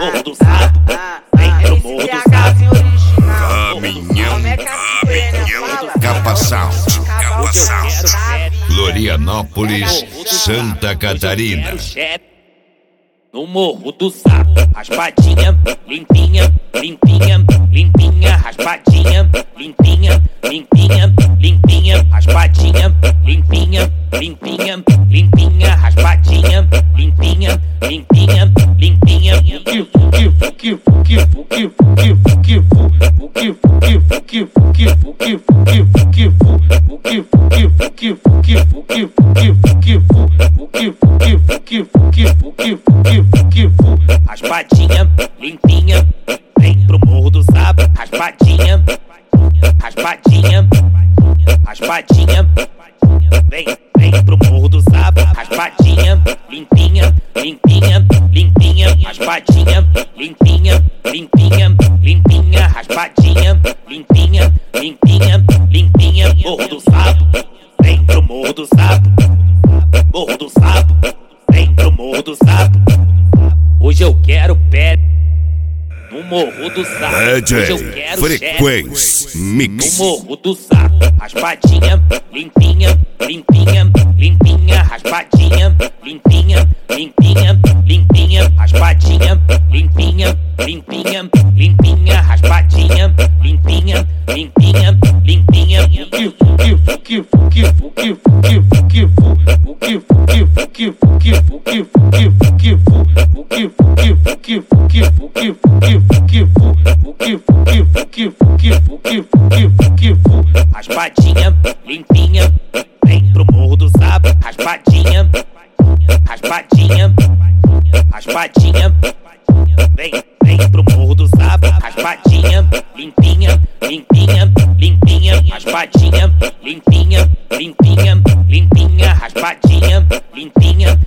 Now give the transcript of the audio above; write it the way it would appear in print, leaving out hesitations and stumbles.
Morro do Sapo, vem pro Morro do Sapo. Caminhão, Capa Sound, Florianópolis, Santa Catarina. No Morro do Sapo, raspadinha, limpinha, limpinha, limpinha, raspadinha, limpinha, limpinha, limpinha, raspadinha, limpinha, limpinha, limpinha, raspadinha, limpinha, limpinha, limpinha. Raspadinha, limpinha, vem pro Morro do Sapo. Raspadinha, raspadinha, raspadinha, vem pro Morro do Sapo. Raspadinha, limpinha, limpinha, limpinha, raspadinha, limpinha, limpinha, limpinha, raspadinha, limpinha, limpinha, limpinha. Morro do Sapo, vem pro Morro do Sapo. Morro do Sapo, vem pro Morro do Sapo. Hoje eu quero pé no Morro do Sapo. Hoje eu quero Frequência Mix. No Morro do Sapo. Raspadinha, limpinha, limpinha, limpinha, raspadinha, limpinha, limpinha, limpinha, raspadinha, limpinha, limpinha, limpinha, raspadinha, limpinha, limpinha, limpinha. Raspadinha, limpinha, vem pro Morro do Sapo. Raspadinha, raspadinha, raspadinha, vem pro Morro do Sapo. Raspadinha, limpinha, limpinha, limpinha, raspadinha, limpinha, limpinha, limpinha, raspadinha, limpinha,